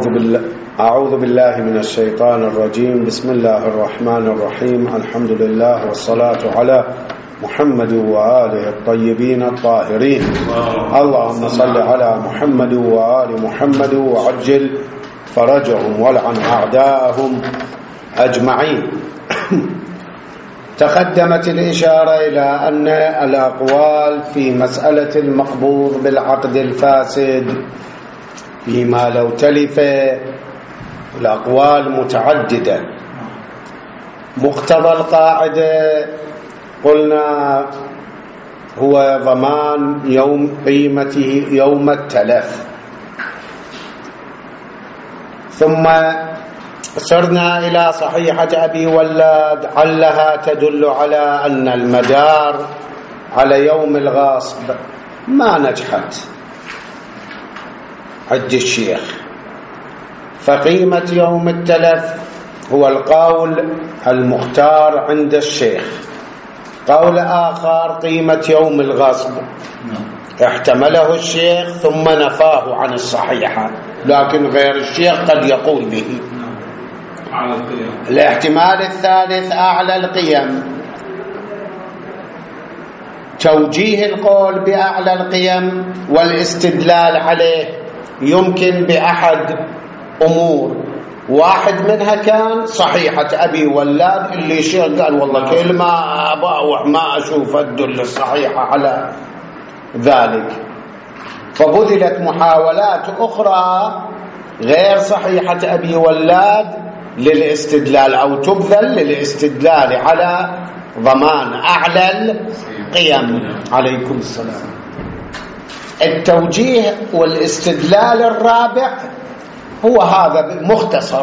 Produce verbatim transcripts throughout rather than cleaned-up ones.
بالله أعوذ بالله من الشيطان الرجيم. بسم الله الرحمن الرحيم. الحمد لله والصلاة على محمد وآله الطيبين الطاهرين. اللهم صل على محمد وآل محمد وعجل فرجهم والعن أعداءهم أجمعين. تقدمت الإشارة إلى أن الأقوال في مسألة المقبوض بالعقد الفاسد فيما لو تلف الأقوال متعددة. مقتضى القاعدة قلنا هو ضمان يوم قيمته يوم التلف، ثم صرنا إلى صحيحة أبي ولاد علها تدل على أن المدار على يوم الغاصب ما نجحت عند الشيخ، فقيمة يوم التلف هو القول المختار عند الشيخ. قول آخر قيمة يوم الغصب احتمله الشيخ ثم نفاه عن الصحيحة، لكن غير الشيخ قد يقول به. الاحتمال الثالث أعلى القيم، توجيه القول بأعلى القيم والاستدلال عليه يمكن بأحد أمور. واحد منها كان صحيحة أبي ولاد اللي شيخ قال والله كلمة أبا ما أشوف أدل الصحيحة على ذلك، فبذلت محاولات أخرى غير صحيحة أبي ولاد للاستدلال أو تبذل للاستدلال على ضمان أعلى القيم. عليكم السلام. التوجيه والاستدلال الرابع هو هذا مختصر،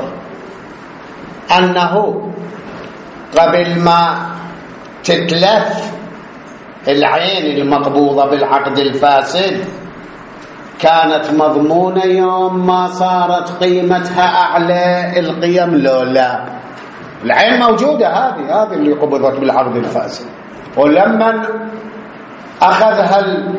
أنه قبل ما تتلف العين المقبوضة بالعقد الفاسد كانت مضمونة يوم ما صارت قيمتها أعلى القيم. لو لا العين موجودة، هذه هذه اللي قبضت بالعقد الفاسد، ولما أخذها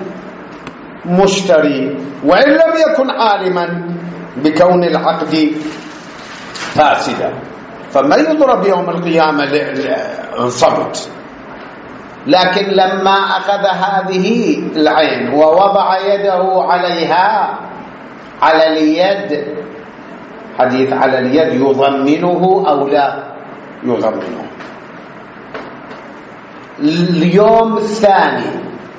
المشتري وإن لم يكن عالما بكون العقد فاسدا فما يضرب يوم القيامة انصبت، لكن لما أخذ هذه العين ووضع يده عليها على اليد، حديث على اليد يضمنه أو لا يضمنه. اليوم الثاني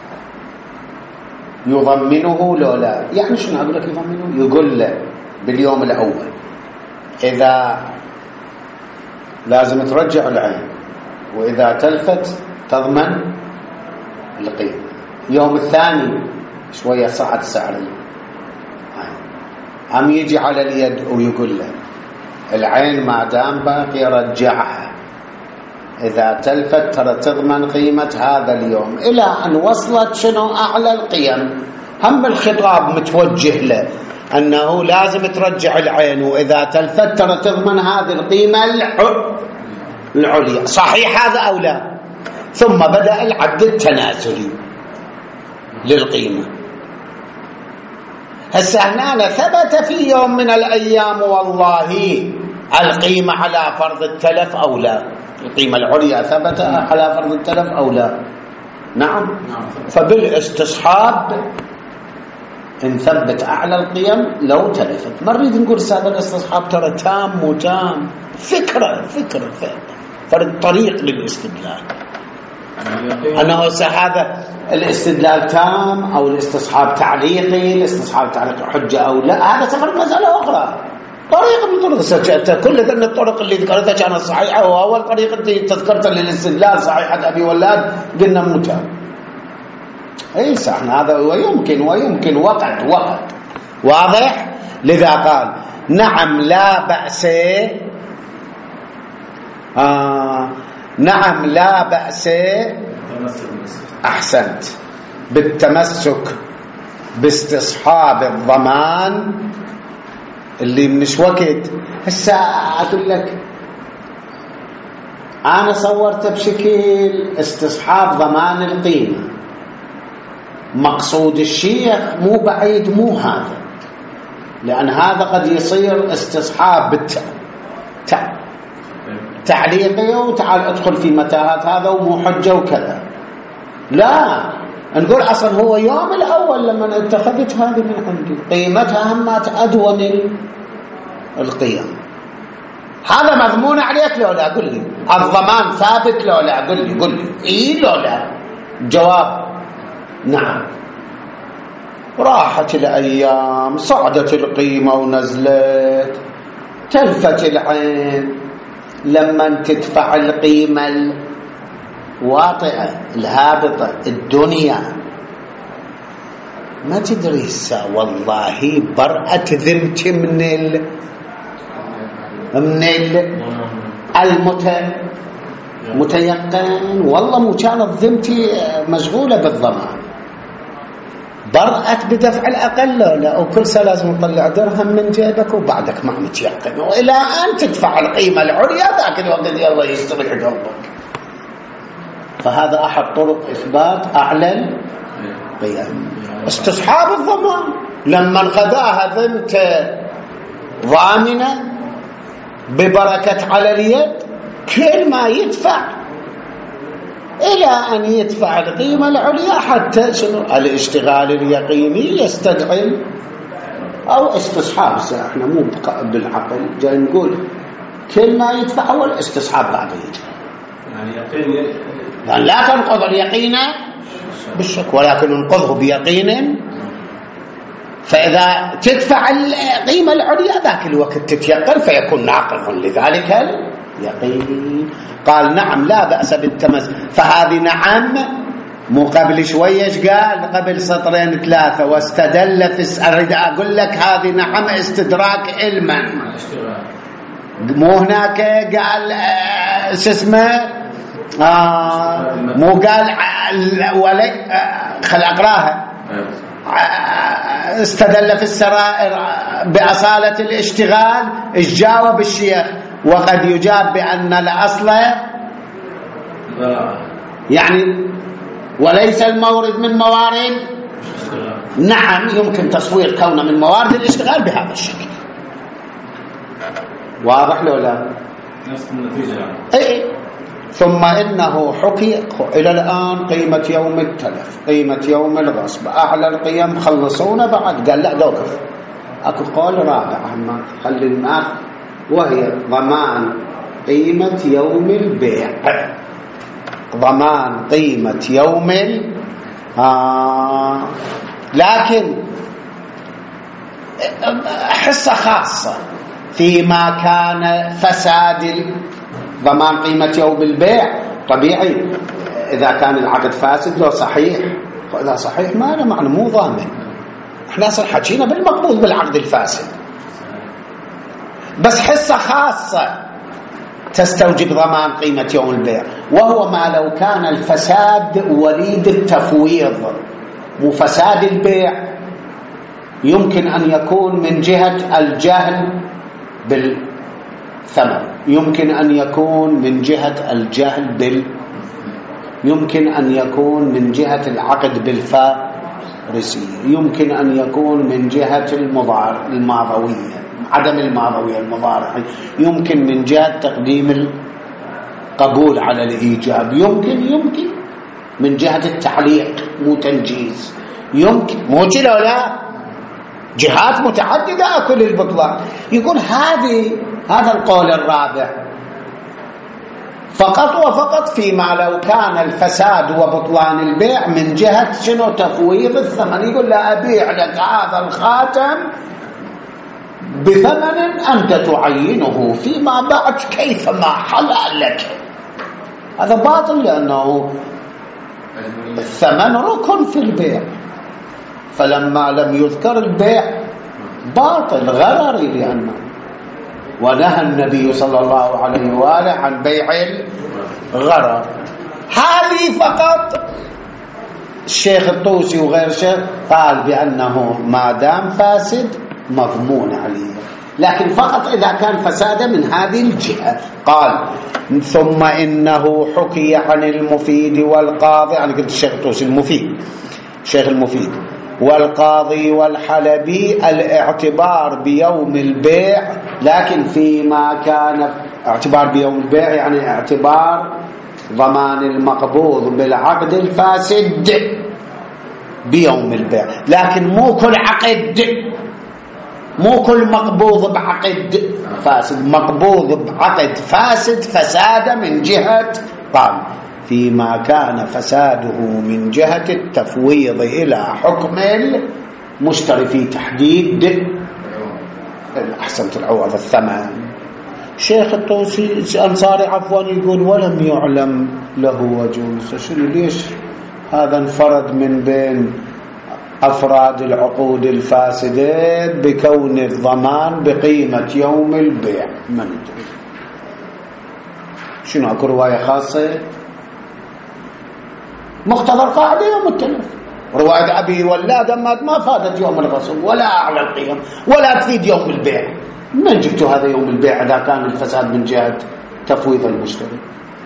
يضمنه لو لا، يعني شنو أقول لك يضمنه؟ يقول له باليوم الأول إذا لازم ترجع العين، وإذا تلفت تضمن القيمة. يوم الثاني شوية صعد سعري، عم يجي على اليد ويقول له العين ما دام باقي رجعها، إذا تلفت ترى تضمن قيمة هذا اليوم، إلى أن وصلت شنو أعلى القيم. هم الخطاب متوجه له أنه لازم ترجع العين، وإذا تلفت ترى تضمن هذه القيمة العليا. صحيح هذا أو لا؟ ثم بدأ العد التنازلي للقيمة. هسه هنا ثبت في يوم من الأيام والله القيمة على فرض التلف أو لا، القيمة العليا ثبت على فرض التلف أو لا؟ نعم. فبالاستصحاب نثبت أعلى القيم لو تلفت. ما نريد نقول هذا الاستصحاب ترى تام وتام، فكرة فكرة فرد طريق للاستدلال. أنا هذا الاستدلال تام أو الاستصحاب تعليقي، الاستصحاب تعليقي حجة أو لا، هذا سفر مسألة أخرى. طريقة من طرق كل ذن الطرق اللي ذكرتها كانت صحيحة، وأول طريقة اللي تذكرتها للاستدلال صحيحة أبي ولاد قلنا متام. اي صح، هذا ويمكن ويمكن وقت وقت واضح. لذا قال نعم لا بأس آه نعم لا بأس أحسنت بالتمسك باستصحاب الضمان اللي مش وقت. هسه أقول لك أنا صورت بشكل استصحاب ضمان القيمة، مقصود الشيخ مو بعيد، مو هذا. لأن هذا قد يصير استصحاب بالت... تع... تعليقي وتعال ادخل في متاهات هذا ومو حجة وكذا. لا، نقول أصلا هو يوم الأول لما اتخذت هذه من عندي قيمتها همات أدون القيم. هذا مضمون عليك لو لا؟ قل لي. الضمان ثابت لو لا؟ قل لي قل لي إيه لو لا؟ جواب نعم. راحت الأيام، صعدت القيمة ونزلت، تلفت العين لما تدفع القيمة الواطئة الهابطة الدنيا ما تدري السا والله برأت ذمتي من ال من ال المتيقن. والله مو كانت ذمتي مشغولة بالضمان، برأت بدفع الأقل. لا، وكل سنة لازم نطلع درهم من جيبك وبعدك ما متيقن، وإلى أن تدفع القيمة العليا ذاك الوقت الله يستريح قلبك. فهذا أحد طرق إثبات أعلى القيم، استصحاب الضمان. لما انقضاها ذمت ضامنة ببركة على اليد، كل ما يدفع إلى أن يدفع القيمة العليا حتى شنو الاشتغال اليقيني يستدعي أو استصحاب. احنا مو بالعقل جاي نقول كل ما يدفع هو الاستصحاب بعد يدفع. يعني يقين يعني لا تنقض اليقين بالشك، ولكن ننقضه بيقين. فإذا تدفع القيمة العليا ذاك الوقت تتيقن فيكون ناقضا لذلك اليقين. قال نعم لا بأس بالتمس. فهذه نعم مو قبل شويش قال قبل سطرين ثلاثة واستدل في. أريد أقول لك هذه نعم استدراك علما، مو هناك قال شو اسمه آه مو قال ولي آه خل أقراها. استدل في السرائر بأصالة الاشتغال. ايش جاوب الشيخ؟ وقد يجاب بأن الأصل يعني وليس المورد من موارد. نعم يمكن تصوير كونه من موارد الاشتغال بهذا الشكل. واضح لو لا؟ نفس النتيجة. اي. ثم إنه حكي إلى الآن قيمة يوم التلف، قيمة يوم الغصب، أعلى القيم خلصونا بعد. قال لا دوقف، أكو قول رابع هم خلي الناس، وهي ضمان قيمة يوم البيع. ضمان قيمة يوم ال آه. لكن حصة خاصة فيما كان فساد ضمان قيمة يوم البيع. طبيعي إذا كان العقد فاسد لو صحيح، إذا صحيح ما له معنى مو ضامن. احنا صار حكينا بالمقبوض بالعقد الفاسد، بس حصة خاصة تستوجب ضمان قيمة يوم البيع، وهو ما لو كان الفساد وليد التفويض مو فساد البيع. يمكن أن يكون من جهة الجهل بالثمن، يمكن أن يكون من جهة الجهل بال يمكن أن يكون من جهة العقد بالفارسية، يمكن أن يكون من جهة المضار الماضوية عدم الماضوية المضارعة، يمكن من جهة تقديم القبول على الإيجاب، يمكن يمكن من جهة التعليق مو تنجيز، يمكن مو كده ولا جهات متعددة أكل البطلان. يقول هذه هذا القول الرابع فقط وفقط فيما لو كان الفساد وبطلان البيع من جهة شنو تفويض الثمن. يقول لا أبيع لك هذا الخاتم بثمن أنت تعينه فيما بعد كيفما حلال لك. هذا باطل لأنه الثمن ركن في البيع، فلما لم يذكر البيع باطل غرري لأنه ونهى النبي صلى الله عليه وآله عن بيع الغرر. هذه فقط الشيخ الطوسي وغير شيخ قال بأنه ما دام فاسد مضمون عليه، لكن فقط إذا كان فسادا من هذه الجهة. قال ثم إنه حكي عن المفيد والقاضي، أنا قلت الشيخ الطوسي المفيد الشيخ المفيد والقاضي والحلبي الاعتبار بيوم البيع، لكن فيما كان اعتبار بيوم البيع يعني اعتبار ضمان المقبوض بالعقد الفاسد بيوم البيع، لكن مو كل عقد، مو كل مقبوض بعقد فاسد، مقبوض بعقد فاسد فساد من جهة قام، فيما كان فساده من جهة التفويض إلى حكم المشتري في تحديد أحسنت العوض الثمن. شيخ الطوسي الأنصاري عفوا يقول ولم يعلم له وجه، شنو ليش هذا انفرد من بين أفراد العقود الفاسدة بكون الضمان بقيمة يوم البيع؟ من ندري شنو، اكو رواية خاصة؟ مقتضى القاعدة يوم التلف. رواية أبي ولاد مات ما فادت يوم الغصب ولا أعلى القيم ولا تفيد يوم البيع. من جبتوا هذا يوم البيع إذا كان الفساد من جهة تفويض المشتري؟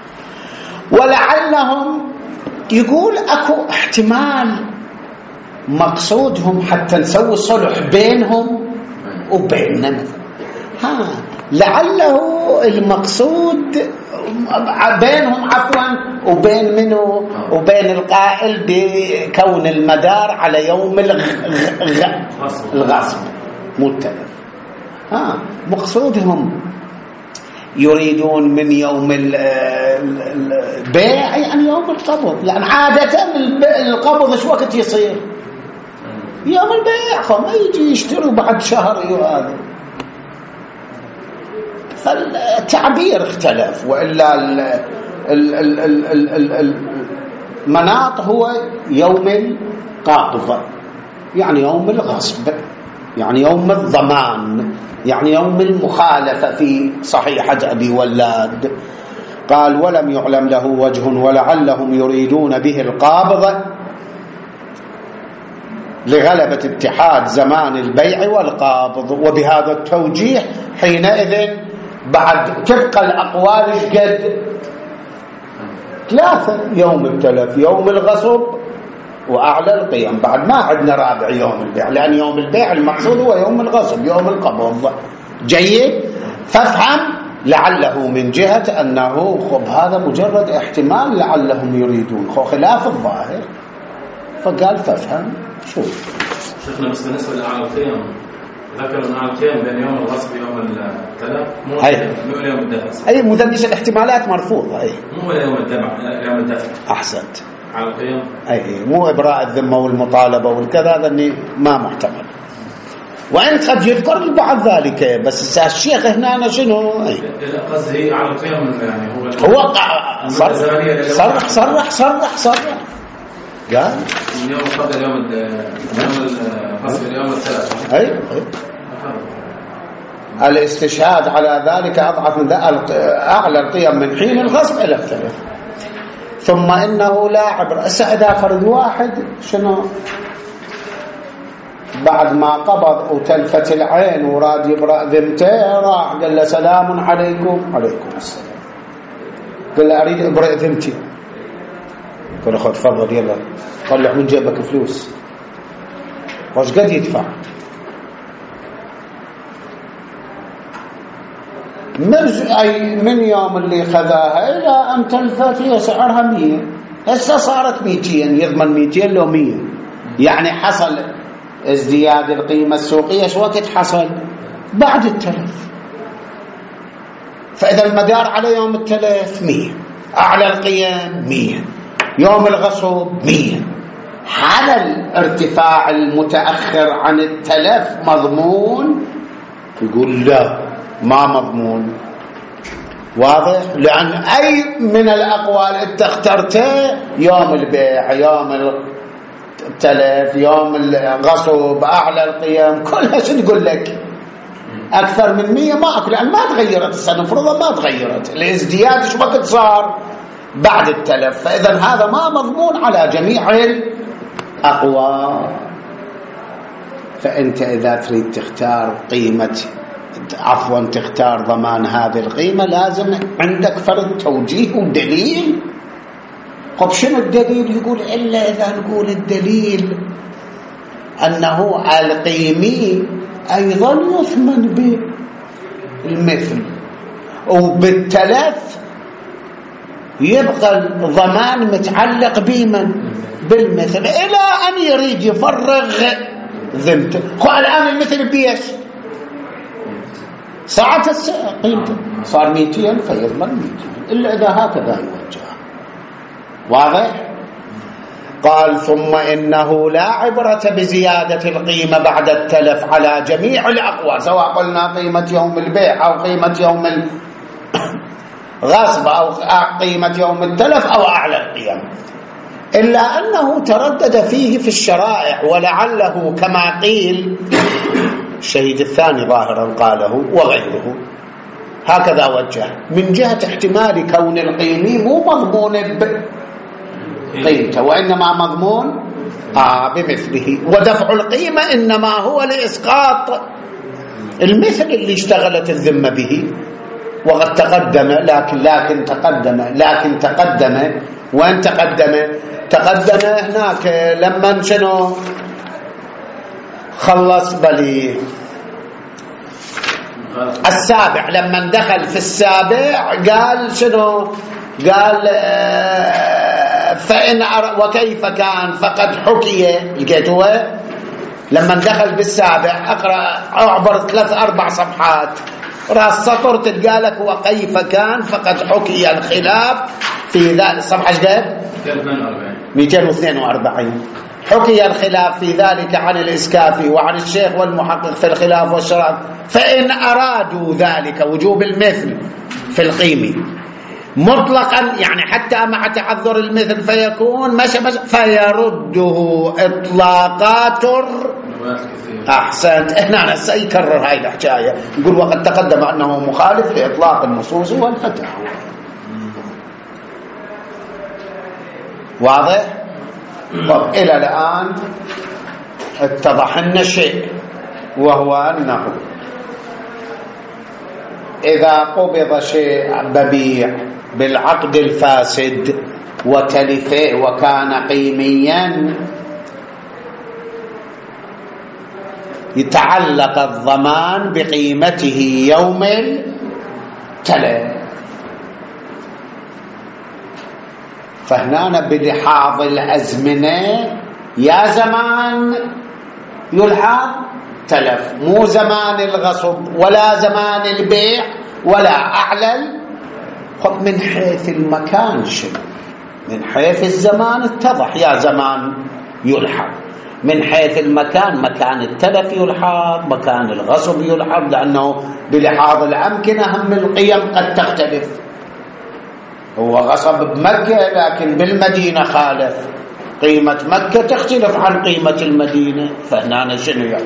ولعلهم يقول أكو احتمال مقصودهم حتى نسوي صلح بينهم وبيننا مثلا، ها لعله المقصود بينهم عفوا وبين منه وبين القائل بكون المدار على يوم الغصب متلف، ها مقصودهم يريدون من يوم البيع يعني يوم القبض، لأن عادة القبض شو وقت يصير؟ يوم البيع، ما يجي يشتروا بعد شهر هذا، فالتعبير اختلف، وإلا المناط هو يوم القبض يعني يوم الغصب، يعني يوم الضمان، يعني يوم المخالفة في صحيحة أبي ولاد. قال ولم يعلم له وجه ولعلهم يريدون به القابض لغلبة اتحاد زمان البيع والقابض، وبهذا التوجيه حينئذ بعد تبقى الأقوال قد ثلاثة، يوم التلف، يوم الغصب، وأعلى القيم، بعد ما عندنا رابع يوم البيع، لأن يوم البيع المقصود هو يوم الغصب يوم القبض. جيد، فافهم لعله من جهة أنه خب هذا مجرد احتمال لعلهم يريدون خلاف الظاهر، فقال فافهم. شوف شيخنا بس بالنسبة لأعلى القيم ذكروا أن أعلى القيم بين يوم الغصب ويوم التلف مو مو يوم الدفع، أي مدنش الاحتمالات مرفوضة، أي مو يوم الدفع، يوم الدفع أحسنت على القيم، أي مو إبراء الذمة والمطالبة والكذا، هذا اللي ما محتمل، وإن قد يذكر البعض ذلك، بس الشيخ هنا شنو قصدي على القيم يعني هو هو صرح صرح صرح صرح صرح قال من يوم قبل يوم يوم الفصل اليوم الثلاث. أي الاستشهاد على ذلك أضعف من أعلى القيم من حين الغصب إلى الثلاث. ثم إنه لا عبر إذا فرد واحد شنو بعد ما قبض وتلفت العين وراد يبرأ ذمته، راح قال له سلام عليكم. عليكم السلام. قال له أريد أبرأ ذمتي. قال له خذ تفضل يلا طلع من جيبك فلوس. وش قد يدفع؟ من يوم اللي خذاها إلى أن تلفت هي سعرها مية، هسه صارت ميتين، يضمن ميتين لو مية، يعني حصل ازدياد القيمة السوقية. شو وقت حصل؟ بعد التلف. فإذا المدار على يوم التلف مية، أعلى القيم مية، يوم الغصب مية. هذا الارتفاع المتأخر عن التلف مضمون؟ يقول لا ما مضمون. واضح؟ لأن أي من الأقوال أنت اخترته، يوم البيع، يوم التلف، يوم الغصب، أعلى القيم، كلها شو تقول لك؟ أكثر من مية ما أكل، لأن ما تغيرت السنة فرضا، ما تغيرت الازدياد. شو وقت صار؟ بعد التلف. فإذا هذا ما مضمون على جميع الأقوال. فأنت إذا تريد تختار قيمة عفوا تختار ضمان هذه القيمة لازم عندك فرد توجيه ودليل. طب شنو الدليل؟ يقول إلا إذا نقول الدليل أنه القيمي أيضا يثمن بالمثل، وبالتلف يبقى الضمان متعلق بمن؟ بالمثل، إلى أن يريد يفرغ ذمته. الآن المثل بيش ساعة قيمته صار مئتين فيضمن مئتين، إلا إذا هكذا يوجه. واضح؟ قال ثم إنه لا عبرة بزيادة القيمة بعد التلف على جميع الأقوال، سواء قلنا قيمة يوم البيع أو قيمة يوم الغصب أو قيمة يوم التلف أو أعلى القيم، إلا أنه تردد فيه في الشرائع، ولعله كما قيل الشهيد الثاني ظاهرا قاله وغيره هكذا وجه، من جهة احتمال كون القيمي مو مضمون بقيمته وإنما مضمون آه بمثله، ودفع القيمة إنما هو لإسقاط المثل اللي اشتغلت الذمة به. وقد تقدم لكن لكن تقدم لكن تقدم وين تقدم؟ تقدم هناك لما شنو خلص بلي السابع، لما دخل في السابع قال شنو؟ قال آه فإن وكيف كان فقد حكي. لقيتوه لما دخل بالسابع، أقرأ أعبر ثلاث أربع صفحات راس سطر تلقى لك وكيف كان فقد حكي الخلاف في ذلك. صفحة جديد مئتين واثنين وأربعين. حكي الخلاف في ذلك عن الإسكافي وعن الشيخ والمحقق في الخلاف والشرع، فإن أرادوا ذلك وجوب المثل في القيمة مطلقا، يعني حتى مع تعذر المثل فيكون مش مش فيرده إطلاقات. أحسنت. هنا سيكرر هاي الحكاية، يقول وقد تقدم أنه مخالف لإطلاق النصوص والفتاوى. واضح؟ طب إلى الآن اتضح لنا شيء، وهو أنه إذا قبض شيء ببيع بالعقد الفاسد وتلف وكان قيميا، يتعلق الضمان بقيمته يوم التلف. فهنا بلحاظ الأزمنة يا زمان يلحظ تلف، مو زمان الغصب ولا زمان البيع ولا أعلى. خب من حيث المكان شنو؟ من حيث الزمان اتضح يا زمان يلحظ، من حيث المكان مكان التلف يلحظ، مكان الغصب يلحظ، لأنه بلحاظ الأمكنة هم القيم قد تختلف. هو غصب بمكة لكن بالمدينة خالف، قيمة مكة تختلف عن قيمة المدينة، فهنا شنو يعمل؟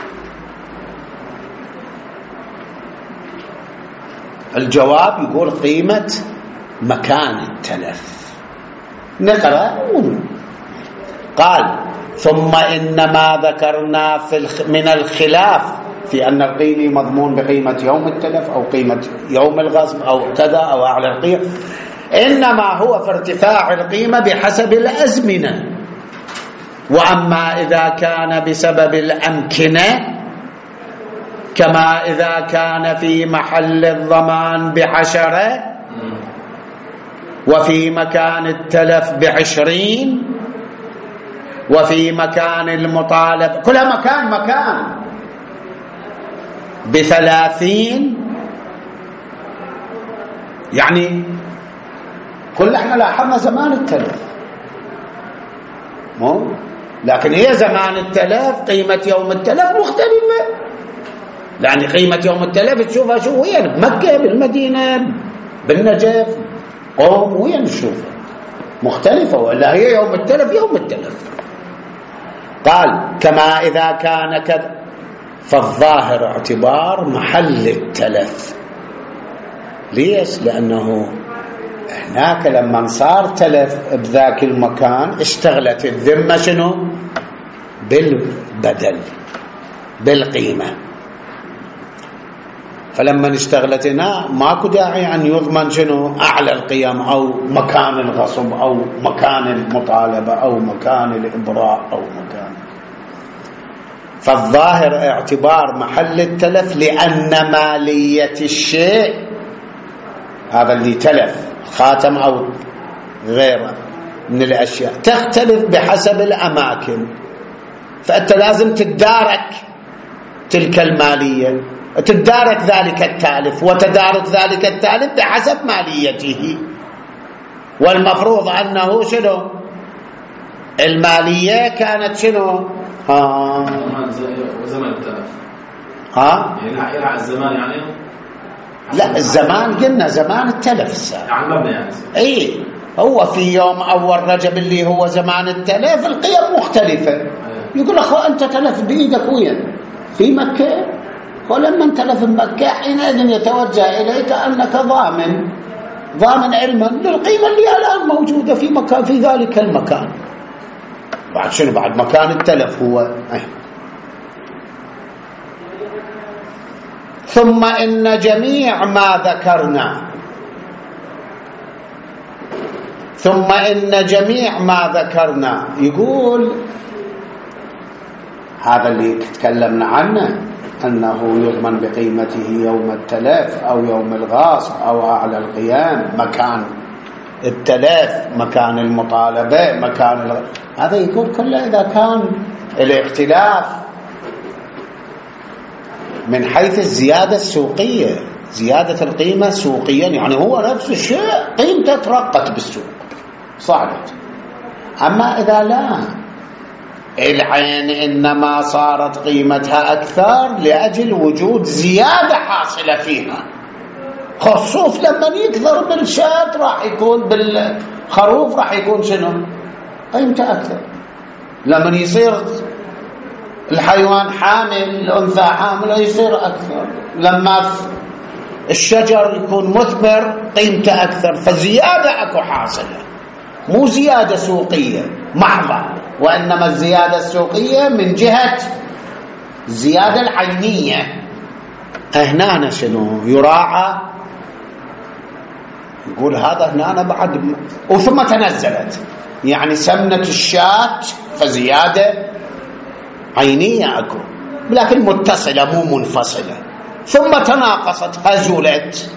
الجواب يقول قيمة مكان التلف. نقرأ. قال ثم إن ما ذكرنا في الخ... من الخلاف في أن القيمة مضمون بقيمة يوم التلف أو قيمة يوم الغصب أو كذا أو أعلى القيمة، إنما هو في ارتفاع القيمة بحسب الأزمنة. وأما إذا كان بسبب الأمكنة كما إذا كان في محل الضمان بعشرة وفي مكان التلف بعشرين وفي مكان المطالب كلها مكان مكان بثلاثين، يعني كل احنا لاحظنا زمان التلف مو، لكن هي زمان التلف قيمة يوم التلف مختلفة، يعني قيمة يوم التلف تشوفها شو وين؟ بمكة بالمدينة بالنجف قوم وين نشوفها مختلفة، ولا هي يوم التلف يوم التلف. قال كما إذا كان كذا، فالظاهر اعتبار محل التلف. ليش؟ لأنه هناك لما صار تلف بذاك المكان اشتغلت الذمة شنو؟ بالبدل بالقيمة، فلما اشتغلت هنا ماكو داعي أن يضمن شنو؟ أعلى القيم أو مكان الغصب أو مكان المطالبة أو مكان الإبراء أو مكان. فالظاهر اعتبار محل التلف لأن مالية الشيء هذا اللي تلف خاتم أو غيره من الأشياء تختلف بحسب الأماكن، فأنت لازم تدارك تلك المالية، تدارك ذلك التالف، وتدارك ذلك التالف بحسب ماليته. والمفروض أنه شنو المالية كانت شنو ها زمان التلف ها يعني يلعب الزمان يعني لا الزمان قلنا زمان التلف السابق عن مبنى يعني اي هو في يوم أول رجب اللي هو زمان التلف القيم مختلفة. يقول أخو أنت تلف بإيدك وين في مكة، ولما انت تلف بمكة حينئذ يتوجه إليك أنك ضامن ضامن علما للقيمة اللي الآن موجودة في مكان في ذلك المكان. بعد شنو بعد مكان التلف هو أي. ثم إن جميع ما ذكرنا ثم إن جميع ما ذكرنا يقول هذا اللي تكلمنا عنه أنه يضمن بقيمته يوم التلف أو يوم الغاصب أو أعلى القيام، مكان التلف مكان المطالبة مكان الغ... هذا يقول كله إذا كان الاختلاف من حيث الزيادة السوقية، زيادة القيمة سوقيا يعني هو نفس الشيء قيمته ترقت بالسوق صعدت. أما إذا لا العين إنما صارت قيمتها أكثر لأجل وجود زيادة حاصلة فيها، خصوص لما يكثر بالشاة راح يكون بالخروف راح يكون شنو قيمته أكثر، لما يصير الحيوان حامل الأنثى حامل يصير أكثر، لما الشجر يكون مثمر قيمته أكثر، فزيادة أكو حاصلة مو زيادة سوقية محضة، وإنما الزيادة السوقية من جهة الزيادة العينية. هنا شنو يراعى يقول هذا هنا بعد وثم تنزلت يعني سمنة الشاة فزيادة عينية أكو لكن متصلة مو منفصلة، ثم تناقصت هزلت.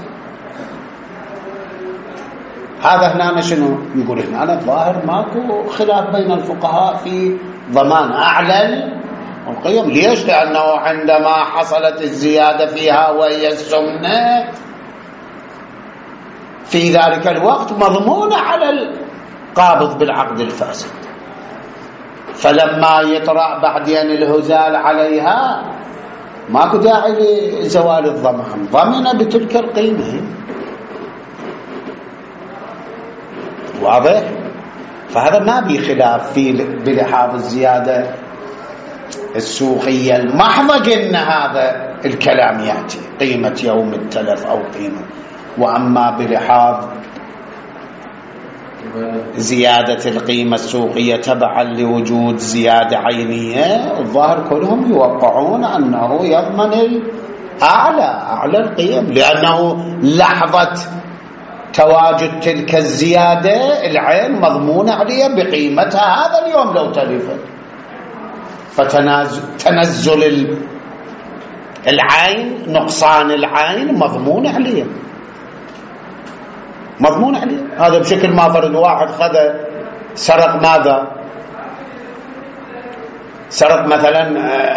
هذا هنا شنو يقول هنا الظاهر ماكو خلاف بين الفقهاء في ضمان أعلى القيم. ليش؟ لأنه عندما حصلت الزيادة فيها وهي السمنة في ذلك الوقت مضمونة على القابض بالعقد الفاسد، فلما يطرأ بعدين الهزال عليها ماكو داعي لزوال الضمان، ضمن بتلك القيمة. واضح؟ فهذا ما بي خلاف في بلحاظ الزيادة السوقية المحضة قلنا هذا الكلام يأتي قيمة يوم التلف أو قيمة. وأما بلحاظ زيادة القيمة السوقية تبعا لوجود زيادة عينية الظاهر كلهم يوقعون أنه يضمن الأعلى أعلى القيم، لأنه لحظة تواجد تلك الزيادة العين مضمونة عليها بقيمتها هذا اليوم لو تلفت، فتنزل العين نقصان العين مضمون عليه مضمون عليه. هذا بشكل ما فرض واحد خذ سرق ماذا سرق مثلا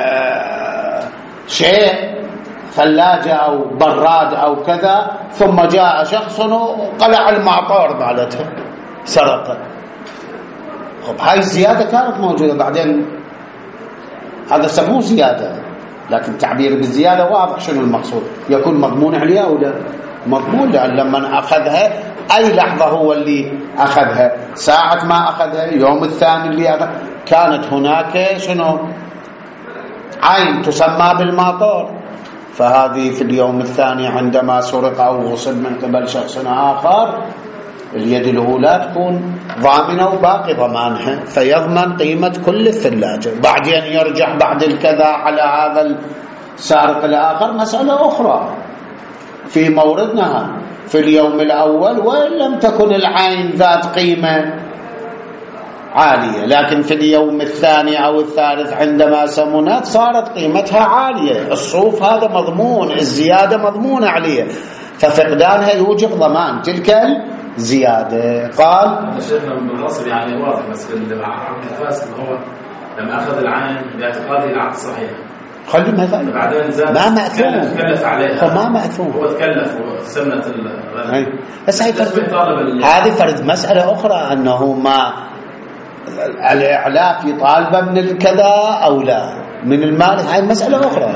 شيء ثلاجة أو براد أو كذا، ثم جاء شخص وقلع المعطور مالته سرقه. خب هاي الزيادة كانت موجودة بعدين هذا سموه زيادة، لكن تعبير بالزيادة واضح شنو المقصود، يكون مضمون عليها أو لا مضمون، لأن لما أخذها أي لحظة هو اللي أخذها، ساعة ما أخذها يوم الثاني اللي أخذ كانت هناك شنو عين تسمى بالماطور، فهذه في اليوم الثاني عندما سرق أو غصب من قبل شخص آخر اليد الأولى تكون ضامنة وباقي ضمانها، فيضمن قيمة كل الثلاجة. بعدين يرجع بعد الكذا على هذا السارق الآخر مسألة أخرى في موردنا في اليوم الأول، وإن لم تكن العين ذات قيمة عالية، لكن في اليوم الثاني أو الثالث عندما سمنت صارت قيمتها عالية. الصوف هذا مضمون، الزيادة مضمونة عليه، ففقدانها يوجب ضمان تلك الزيادة. قال شيخنا بالغصب يعني واضح، بس في العقد الفاسد هو لما أخذ العين باعتقاده العقد صحيح، خلي مثلا ما مأثوم، تكلف عليها، فما مأثوم، هو تكلف وسمنة ال بس هاي فرد، هذه فرد مسألة أخرى، أنه ما الإعلاف يطالب من الكذا أو لا من المال، هاي مسألة أخرى.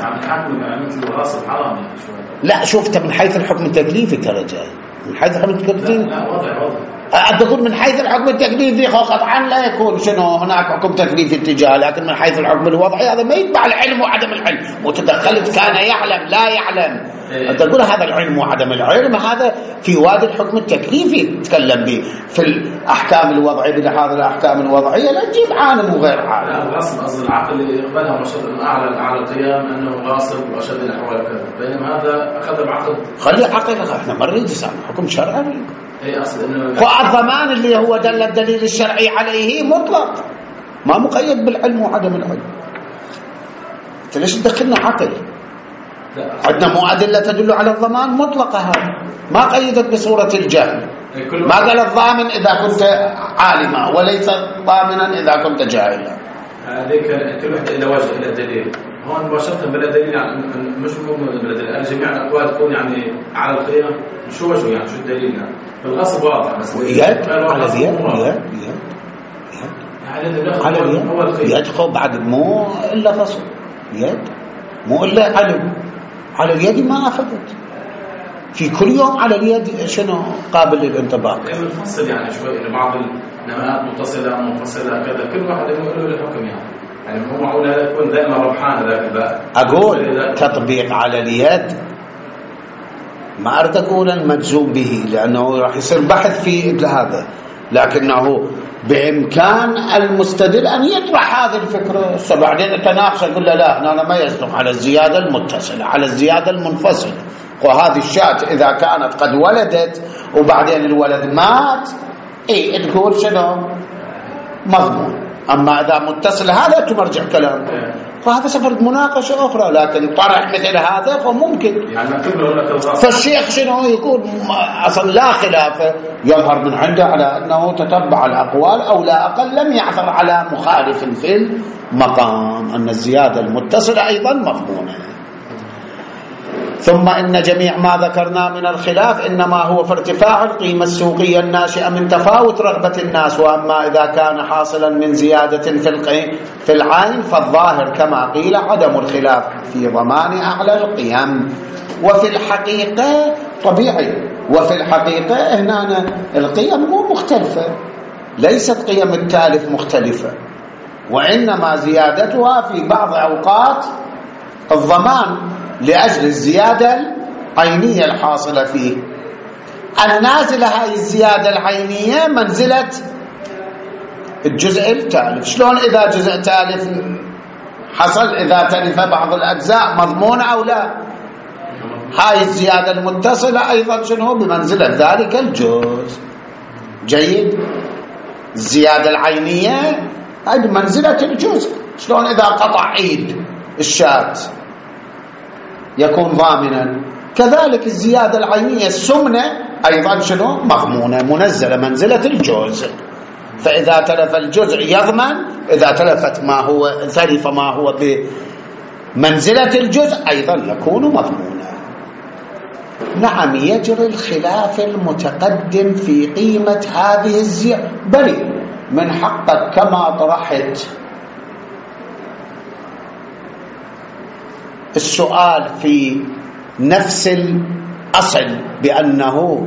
لا شوفت من حيث الحكم التكليفي ترى جاي من حيث الحكم التكليفي. لا وضع وضع أقول من حيث الحكم التكليفي قطعا لا يكون شنو هناك حكم تكليفي اتجاه، لكن من حيث الحكم الوضعي هذا ما يتبع العلم وعدم العلم، متدخلت كان يعلم لا يعلم. أنت تقول هذا العلم وعدم العلم هذا في وادي الحكم التكليفي تتكلم به، في الأحكام الوضعية بلحاظ الأحكام الوضعية لا تجيب عالم وغير عالم. لا الغصب أصل العقل اللي يقبلها مشهد أعلى أعلى القيام أنه غاصب وأشد الأحوال كذا، بينما هذا أخذ بعقد. خلي عقل، إحنا ما نريد حكم شرعي. اي اصل انه والضمان اللي هو دل الدليل الشرعي عليه مطلق ما مقيد بالعلم وعدم العلم. انت ليش تدخلنا عقل؟ عندنا مو أدلة تدل على الضمان مطلقة، هذا ما قيدت بصورة الجهل، ما قال الضامن إذا كنت عالما وليس ضامنا إذا كنت جاهلا. هذيك كل واحد إلى وجه إلى دليل، هون مباشرة بلا دليل يعني مش مفهوم بلا دليل، جميع الأقوال تكون يعني على القيام شو وجهه يعني شو الدليل يعني بالغصب واضح، بس يد على اليد يد يد على اليد يد بعد مو إلا غصب، يد مو إلا علم، على اليد ما أخذت في كل يوم على اليد شنو قابل للانطباق. يعني بنفصل يعني شوي إنه بعض النماءات متصلة منفصلة كذا، كل واحد له له حكم يعني، يعني مو معقول هذا يكون دائما ربحان ذاك الباب. أقول تطبيق على اليد ما أريد أقول المجزوم به لأنه راح يصير بحث في هذا، لكنه بإمكان المستدل أن يطرح هذه الفكرة، بعدين نتناقش يقول له لا هنا ما يصدق على الزيادة المتصلة على الزيادة المنفصلة، وهذه الشاة إذا كانت قد ولدت وبعدين الولد مات إيه تقول شنو مضمون، أما إذا متصل هذا تمرجع كلام، فهذا سفر مناقشة أخرى، لكن طرح مثل هذا فممكن يعني فالشيخ شنو يكون أصلا لا خلاف يظهر من عنده على أنه تتبع الأقوال أو لا أقل لم يعثر على مخالف في المقام أن الزيادة المتصلة أيضا مضمونة. ثم إن جميع ما ذكرنا من الخلاف إنما هو في ارتفاع القيمة السوقية الناشئة من تفاوت رغبة الناس، وأما إذا كان حاصلا من زيادة في القيم في العين فالظاهر كما قيل عدم الخلاف في ضمان أعلى القيم. وفي الحقيقة طبيعي، وفي الحقيقة هنا القيم مو مختلفة، ليست قيم التالف مختلفة، وإنما زيادتها في بعض أوقات الضمان لأجل الزيادة العينية الحاصلة فيه. النازلة هاي الزيادة العينية منزلة الجزء التالف. شلون إذا جزء تالف حصل إذا تلف بعض الأجزاء مضمونة أو لا؟ هاي الزيادة المتصلة أيضا شنو بمنزلة ذلك الجزء. جيد. الزيادة العينية هاي بمنزلة الجزء. شلون إذا قطع عيد الشاة يكون ضامنا، كذلك الزيادة العينية السمنة أيضا شنو مضمونة منزلة منزلة الجزء، فإذا تلف الجزء يضمن، إذا تلفت ما هو تلف ما هو بمنزلة الجزء أيضا يكون مضمونا. نعم يجري الخلاف المتقدم في قيمة هذه الزيادة، بل من حقك كما طرحت السؤال في نفس الأصل بأنه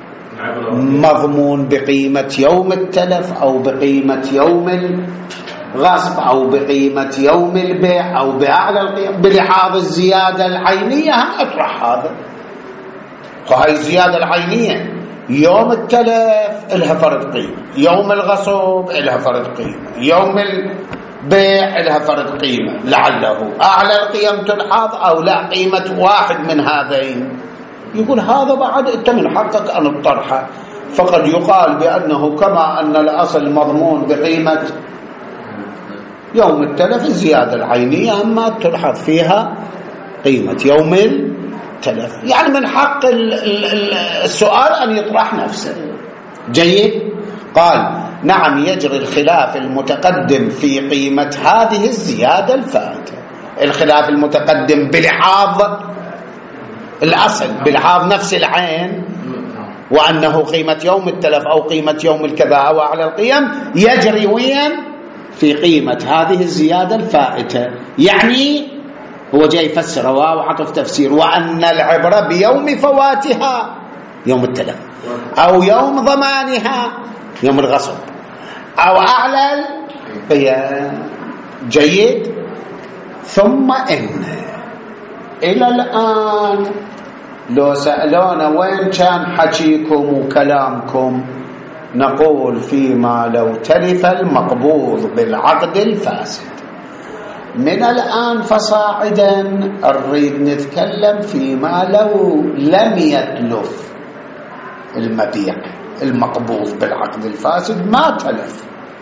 مضمون بقيمة يوم التلف أو بقيمة يوم الغصب أو بقيمة يوم البيع أو بأعلى القيم بلحاظ الزيادة العينية، هم أطرح هذا. وهي الزيادة العينية يوم التلف إلها فرد قيمة، يوم الغصب إلها فرد قيمة، يوم البيع إلها فرد قيمة، لعله أعلى القيم تلحظ أو لا قيمة واحد من هذين. يقول هذا بعد أنت من حقك أن تطرحه، فقد يقال بأنه كما أن الأصل مضمون بقيمة يوم التلف الزيادة العينية أما تلحظ فيها قيمة يوم التلف، يعني من حق السؤال أن يطرح نفسه. جيد. قال نعم يجري الخلاف المتقدم في قيمة هذه الزيادة الفائتة. الخلاف المتقدم بلحاظ الأصل، بلحاظ نفس العين، وأنه قيمة يوم التلف أو قيمة يوم الكذا أو على القيم، يجري وين في قيمة هذه الزيادة الفائتة. يعني هو جاي يفسر وعطف تفسير، وأن العبرة بيوم فواتها يوم التلف، أو يوم ضمانها يوم الغصب، أو أعلى القيام. جيد. ثم إن إلى الآن لو سألونا وين كان حكيكم وكلامكم، نقول فيما لو تلف المقبوض بالعقد الفاسد. من الآن فصاعدا نريد نتكلم فيما لو لم يتلف المبيع المقبوض بالعقد الفاسد، ما تلف.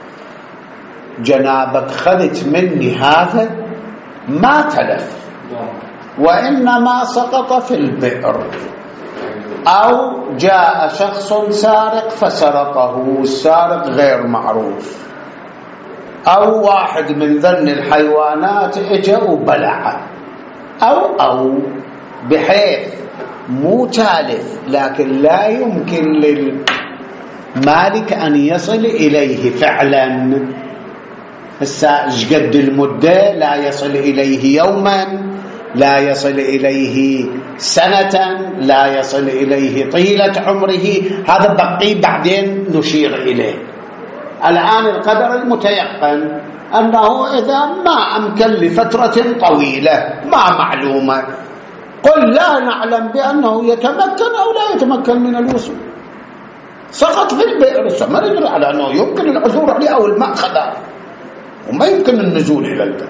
جنابك خذت مني هذا ما تلف، وإنما سقط في البئر، أو جاء شخص سارق فسرقه، السارق غير معروف، أو واحد من ذن الحيوانات اجى وبلعه، أو أو بحيث مو تالف لكن لا يمكن للمالك أن يصل إليه فعلا. ايش قد المدة؟ لا يصل إليه يوما، لا يصل إليه سنة، لا يصل إليه طيلة عمره. هذا بقي بعدين نشير إليه. الآن القدر المتيقن أنه إذا ما أمكن لفترة طويلة ما معلومة، قل لا نعلم بأنه يتمكن أو لا يتمكن من الوصول، سقط في البئر، ما ندري على أنه يمكن العثور عليه أو المأخذة، وما يمكن النزول إلى البئر.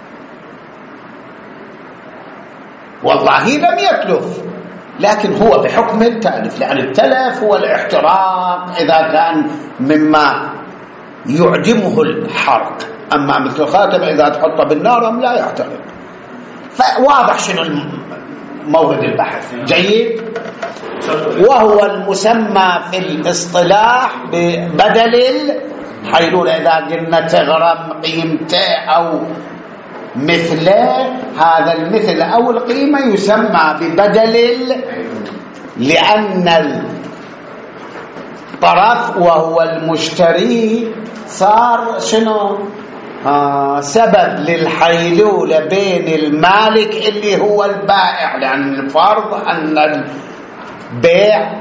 والله لم يتلف، لكن هو بحكم التلف، لأن التلف هو الاحتراق إذا كان مما يعدمه الحرق، أما مثل الخاتم إذا تحطه بالنار لا يحترق. فواضح شنو مورد البحث. جيد. وهو المسمى في الاصطلاح ببدل الحيلولة. إذا قلنا تغرم قيمته أو مثله، هذا المثل أو القيمة يسمى ببدل، لأن الطرف وهو المشتري صار شنو آه سبب للحيلولة بين المالك اللي هو البائع، لأن الفرض أن البيع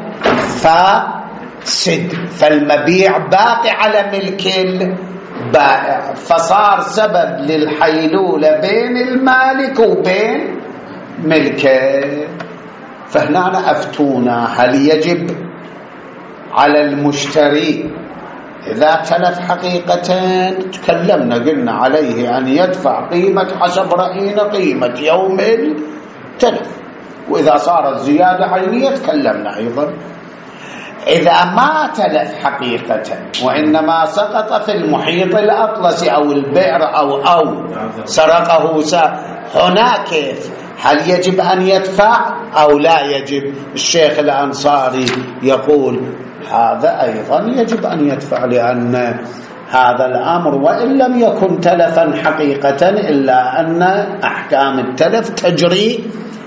فاسد، فالمبيع باقي على ملك البائع، فصار سبب للحيلولة بين المالك وبين ملكه. فهنا أفتونا هل يجب على المشتري إذا تلف حقيقة، تكلمنا قلنا عليه أن يدفع قيمة حسب رأينا قيمة يوم التلف، وإذا صارت زيادة عينية تكلمنا أيضا. إذا ما تلف حقيقة وإنما سقط في المحيط الأطلسي أو البئر أو أو سرقه سا، هنا كيف؟ هل يجب أن يدفع أو لا يجب؟ الشيخ الأنصاري يقول هذا أيضا يجب أن يدفع، لأن هذا الأمر وإن لم يكن تلفا حقيقة إلا أن أحكام التلف تجري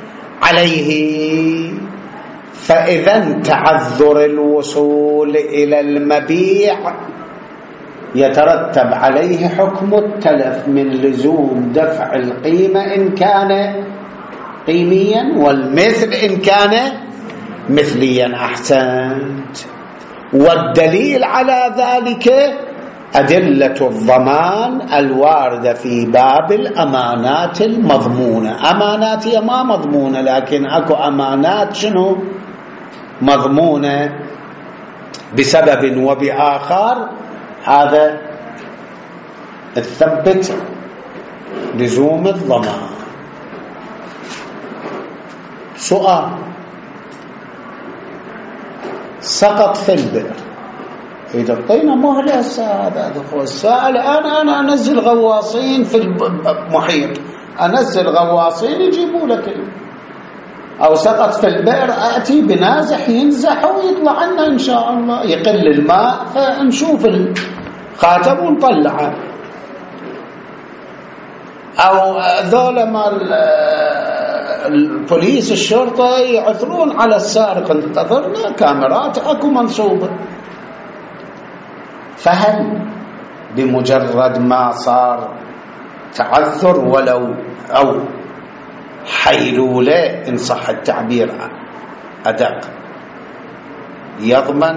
عليه. فإذا تعذر الوصول إلى المبيع يترتب عليه حكم التلف من لزوم دفع القيمة إن كان قيميا، والمثل إن كان مثليا. أحسنت. والدليل على ذلك أدلة الضمان الواردة في باب الأمانات المضمونة. أمانات هي ما مضمونة، لكن أكو أمانات شنو مضمونة بسبب وبآخر، هذا تثبت لزوم الضمان. سؤال: سقط في البئر، إذا اعطينا مهلة هذا السائل، أنا أنا أنزل غواصين في المحيط، أنزل غواصين يجيبوا لك، أو سقط في البئر أتي بنازح ينزح ويطلع لنا إن شاء الله، يقل الماء فنشوف الخاتم ونطلعه. أو ذولا مال البوليس الشرطة يعثرون على السارق، انتظرنا كاميرات أكو منصوبة. فهل بمجرد ما صار تعثر ولو أو حيلولة إن صح التعبير أدق، يضمن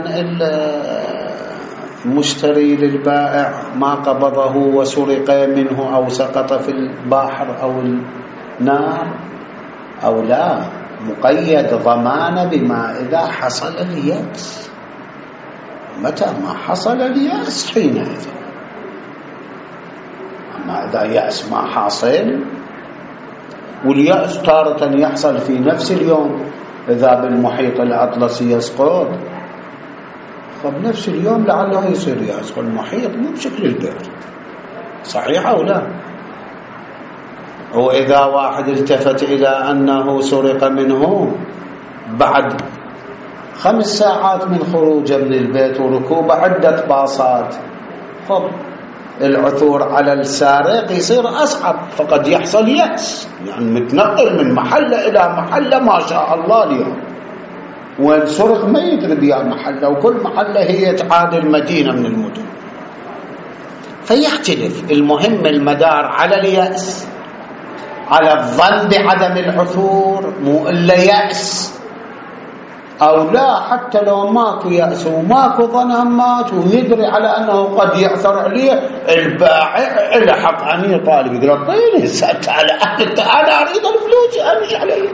المشتري للبائع ما قبضه وسرق منه أو سقط في البحر أو النار، أو لا؟ مقيد ضمان بما إذا حصل اليأس. متى ما حصل اليأس حينئذ. أما إذا يأس ما حاصل، واليأس تارة يحصل في نفس اليوم، إذا بالمحيط الأطلسي يسقط فبنفس اليوم لعله يصير يأس، والمحيط مو بشكل البئر، صحيح أو لا؟ وإذا واحد التفت إلى أنه سرق منه بعد خمس ساعات من خروجه من البيت وركوب عدة باصات، خب العثور على السارق يصير أصعب، فقد يحصل يأس، يعني متنقل من محلة إلى محلة ما شاء الله اليوم، وين سرق ما يدري بها محلة، وكل محلة هي تعادل مدينة من المدن، فيختلف. المهم المدار على اليأس، على الظن بعدم العثور، مو إلا يأس، أو لا حتى لو ماكو يأس وماكو ظنامات ويدري على أنه قد يعثر عليه، البائع إلى حق أن يطالب، يقول اعطيني أنا أريد الفلوس أمش عليه.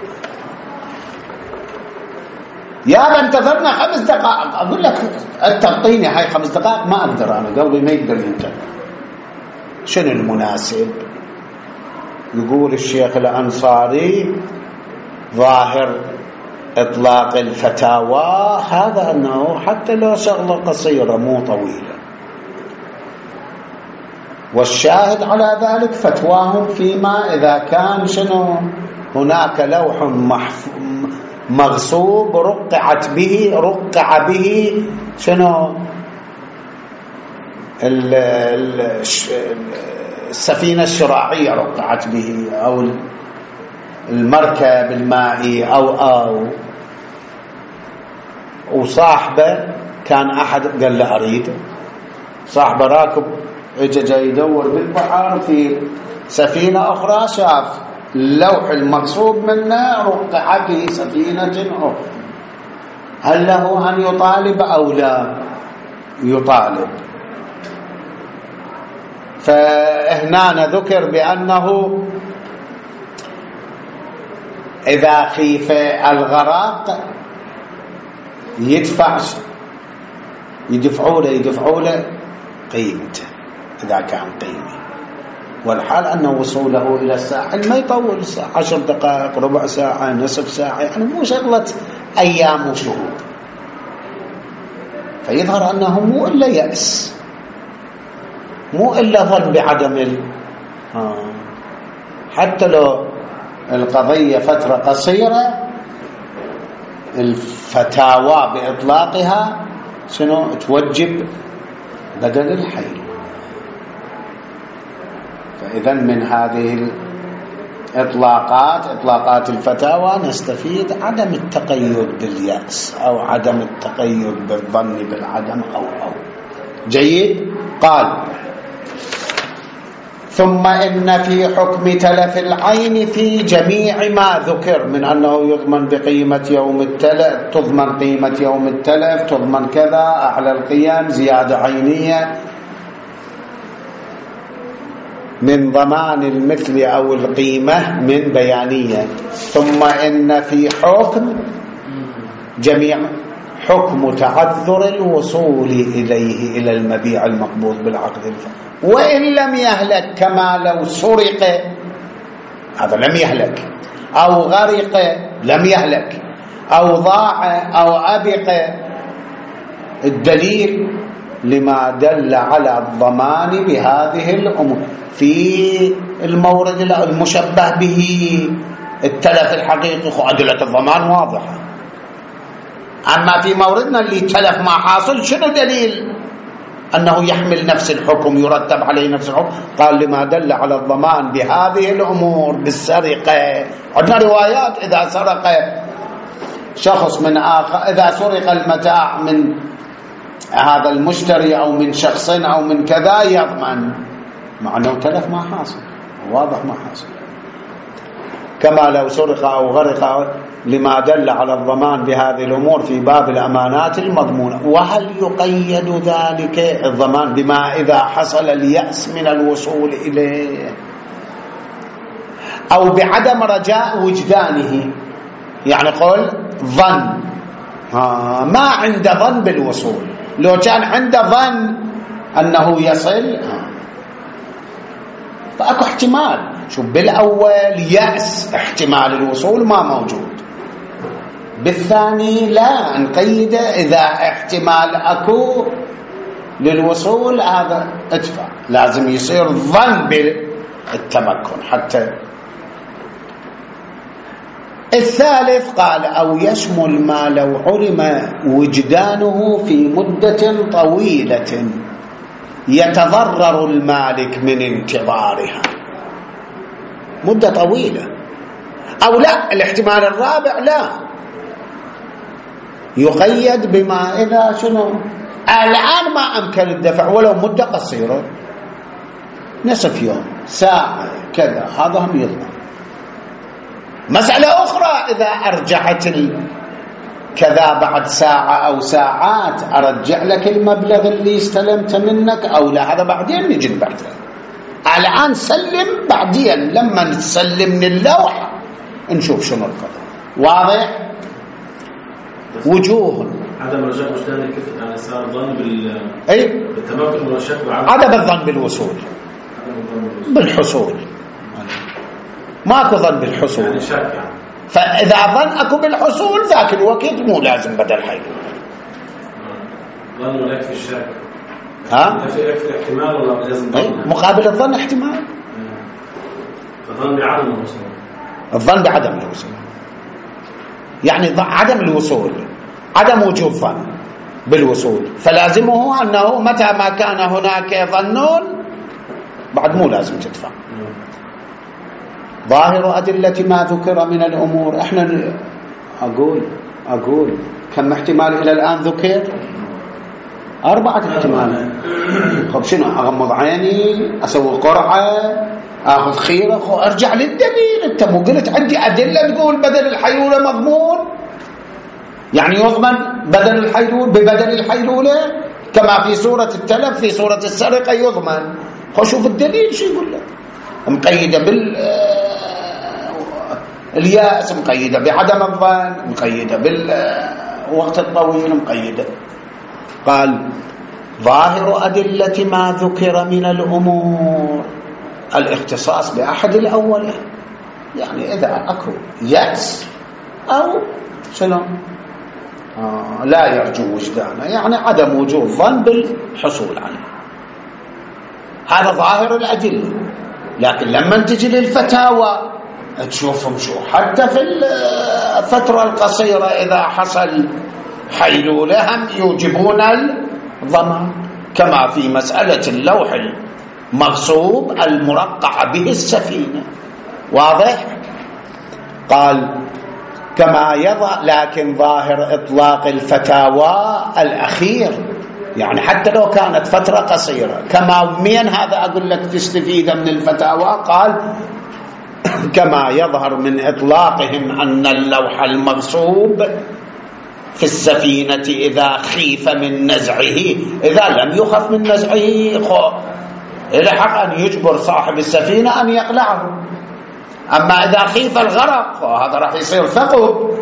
يا انتظرنا خمس دقائق، أقول لك تعطيني هاي خمس دقائق، ما أقدر، أنا قلبي ما يقدر ينتظر. شنو المناسب؟ يقول الشيخ الأنصاري ظاهر إطلاق الفتاوى هذا أنه حتى لو شغلة قصيرة مو طويلة، والشاهد على ذلك فتواهم فيما إذا كان شنو هناك لوح مغصوب رقعت به رقع به شنو السفينة الشراعية رقعت به، أو المركب المائي أو أو وصاحبه كان أحد قال له أريد، صاحبه راكب اجى جاي يدور بالبحر في سفينة أخرى، شاف اللوح المقصود منه رقع في سفينة أخرى، هل له أن يطالب أو لا يطالب؟ فهنا ذكر بأنه إذا خيف الغرق يدفع يدفعوا له يدفعوا له قيمته إذا كان قيمة، والحال أن وصوله إلى الساحل ما يطول، عشر دقائق ربع ساعة نصف ساعة، يعني مو شغلة أيام وشهور. فيظهر أنه مو إلا يأس، مو إلا ظن بعدم ال... آه. حتى لو القضية فترة قصيرة، الفتاوى بإطلاقها شنو توجب بدل الحيل. فإذا من هذه الإطلاقات إطلاقات الفتاوى نستفيد عدم التقيد باليأس أو عدم التقيد بالظن بالعدم أو أو جيد. قال ثم إن في حكم تلف العين في جميع ما ذكر من أنه يضمن بقيمة يوم التلف، تضمن قيمة يوم التلف، تضمن كذا أعلى القيم، زيادة عينية من ضمان المثل أو القيمة من بيانية. ثم إن في حكم جميع حكم تعذر الوصول إليه إلى المبيع المقبوض بالعقد الفاسد، وإن لم يهلك، كما لو سرق هذا لم يهلك، أو غرق لم يهلك، أو ضاع أو أبق الدليل لما دل على الضمان بهذه الأمور في المورد المشبه به التلف الحقيقي، أدلة الضمان واضحة. أما في موردنا اللي تلف ما حاصل، شنو دليل أنه يحمل نفس الحكم، يرتب عليه نفس الحكم؟ قال لما دل على الضمان بهذه الأمور بالسرقة. عندنا روايات إذا سرق شخص من آخر، إذا سرق المتاع من هذا المشتري أو من شخص أو من كذا يضمن، مع أنه تلف ما حاصل، واضح ما حاصل. كما لو سرق أو غرق، لما دل على الضمان بهذه الأمور في باب الأمانات المضمونة. وهل يقيد ذلك الضمان بما إذا حصل اليأس من الوصول إليه أو بعدم رجاء وجدانه؟ يعني قول ظن، آه ما عنده ظن بالوصول، لو كان عنده ظن أنه يصل فأكو احتمال. شوف، بالأول يأس احتمال الوصول ما موجود، بالثاني لا نقيده إذا احتمال أكو للوصول، هذا ادفع، لازم يصير ظن بالتمكن حتى. الثالث قال أو يشمل ما لو علم وجدانه في مدة طويلة يتضرر المالك من انتظارها، مدة طويلة. أو لا، الاحتمال الرابع لا، يقيد بما إذا شنو الآن ما أمكن الدفع ولو مدة قصيرة، نصف يوم، ساعة، كذا، هذا هم يضمن. مسألة أخرى إذا أرجعت كذا بعد ساعة أو ساعات، أرجع لك المبلغ اللي استلمت منك أو لا، هذا بعدين نجي بعدين. الآن سلم، بعدين لما نسلم من اللوحة نشوف شنو القضاء. واضح؟ وجوه عدم رجاء وجدان كيف يعني صار ظن بال اي بالتمكن والشك، عدم الظن بالوصول، بالحصول، ماكو ظن بالحصول يعني شك يعني. فإذا ظن أكو بالحصول ذاك الوقت مو لازم بدل حي. ظن ولا يكفي الشك؟ ها؟ يكفي احتمال ولا لازم ظن؟ مقابل الظن احتمال. فظن بعدم الوصول، الظن بعدم الوصول يعني عدم الوصول، عدم وجود ظن بالوصول، فلازمه أنه متى ما كان هناك ظنون بعد مو لازم تدفع. ظاهر أدلة ما ذكر من الأمور، احنا أقول أقول كم احتمال إلى الآن ذكر؟ أربعة احتمال. خب شنو، أغمض عيني، أسوي قرعة، أخذ خيرة، أرجع للدليل. أنت مو قلت عندي أدلة تقول بدل الحيلولة مضمون، يعني يضمن بدل الحيلولة ببدل الحيلولة كما في سورة التلف، في سورة السرقة يضمن. خشوف الدليل شو يقول لك، مقيدة بال الياس، مقيدة بعدم الظن، مقيدة بالوقت الطويل، مقيدة. قال ظاهر أدلة ما ذكر من الأمور الاختصاص بأحد الأولى، يعني إذا أكو يأس أو سلام آه لا يرجو وجدانه، يعني عدم وجود ظن بالحصول عليه، هذا ظاهر الأدلة. لكن لما تجي للفتاوى تشوفهم شو حتى في الفترة القصيرة إذا حصل حيلولة هم يوجبون الضمان، كما في مسألة اللوح المغصوب المرقع به السفينة. واضح؟ قال كما يضع، لكن ظاهر إطلاق الفتاوى الأخير، يعني حتى لو كانت فترة قصيرة، كما مين هذا أقول لك تستفيد من الفتاوى؟ قال كما يظهر من إطلاقهم أن اللوح المغصوب في السفينة إذا خيف من نزعه، إذا لم يخف من نزعه إلى حق أن يجبر صاحب السفينة أن يقلعه. أما إذا خيف الغرق هذا راح يصير ثقب.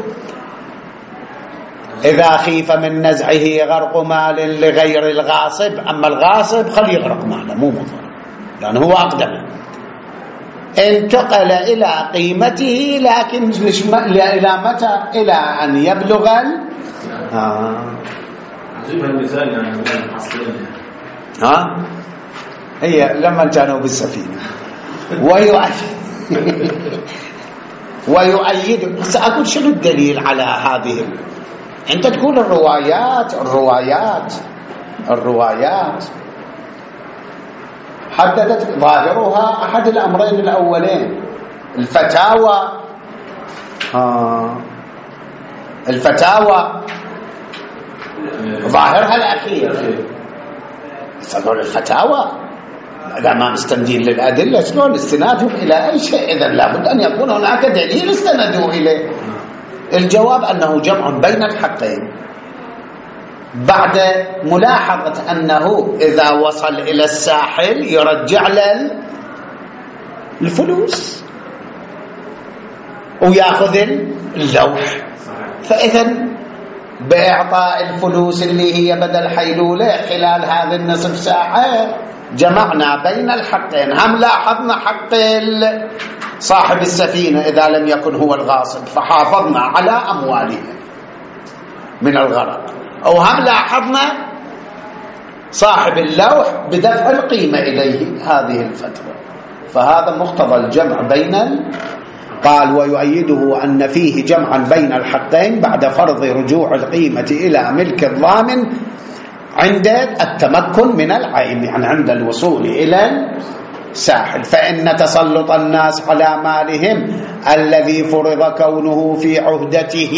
إذا خيف من نزعه غرق مال لغير الغاصب، أما الغاصب خلي يغرق ماله مو مضر لأنه هو أقدم، انتقل إلى قيمته، لكن إلى متى؟ إلى أن يبلغ آه. عجيب هالمثال يعني محصلين ها هي لما كانوا بالسفينة ويؤيد ويؤيد. سأقول شنو الدليل على هذه؟ أنت تقول الروايات الروايات الروايات حددت ظاهرها أحد الأمرين الأولين، الفتاوى آه. الفتاوى ظاهرها الأخير. فقول الفتاوى إذا ما مستندين للأدلة شلون استنادهم إلى أي شيء؟ إذن لابد أن يكون هناك دليل استندوا إليه. الجواب أنه جمع بين الحقين بعد ملاحظة أنه إذا وصل إلى الساحل يرجع له الفلوس ويأخذ اللوح، فإذن بإعطاء الفلوس اللي هي بدل حيلولة خلال هذه النصف ساعة جمعنا بين الحقين. هم لاحظنا حق صاحب السفينة إذا لم يكن هو الغاصب فحافظنا على أمواله من الغرق، أو هم لاحظنا صاحب اللوح بدفع القيمة إليه هذه الفترة. فهذا مقتضى الجمع بين ال... قال ويؤيده أن فيه جمعا بين الحقين بعد فرض رجوع القيمة إلى ملك الضامن عند التمكن من العين، يعني عند الوصول إلى الساحل. فإن تسلط الناس على مالهم الذي فرض كونه في عهدته،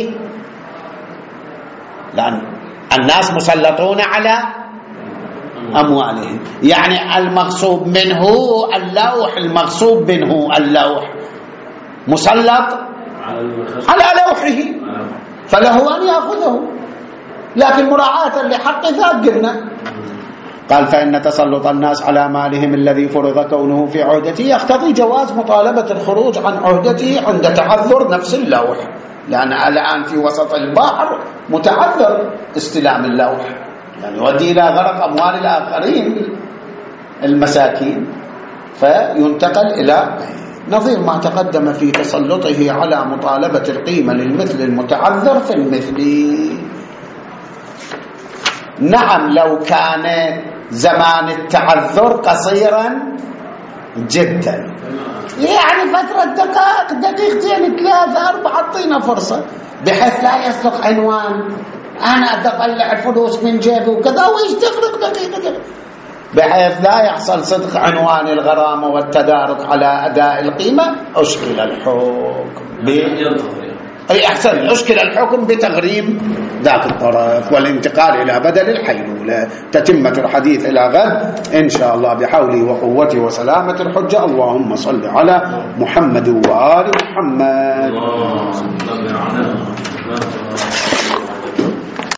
لأن الناس مسلطون على أموالهم، يعني المغصوب منه اللوح المغصوب منه اللوح مسلط على لوحه فله أن يأخذه، لكن مراعاة لحق ذاك قلنا. قال فإن تسلط الناس على مالهم الذي فرض كونه في عهدته يقتضي جواز مطالبة الخروج عن عهدته عند تعذر نفس اللوح، لأن الآن في وسط البحر متعذر استلام اللوح، يعني يؤدي إلى غرق أموال الآخرين المساكين، فينتقل إلى نظير ما تقدم في تسلطه على مطالبة القيمة للمثل المتعذر في المثل. نعم لو كان زمان التعذر قصيرا جدا، يعني فترة دقائق دقيقتين ثلاثة أربعة، أعطينا فرصة بحيث لا يصدق عنوان أنا أطلع الفلوس من جيبي وكذا ويشتغل دقيقة دقيقة، بحيث لا يحصل صدق عنوان الغرامة والتدارك على أداء القيمة. أشكل الحكم ب... أي أحسن أشكل الحكم بتغريم ذاك الطرف والانتقال إلى بدل الحيلولة. تتمة الحديث إلى غد إن شاء الله بحوله وقوته وسلامة الحجة. اللهم صل على محمد وآل محمد.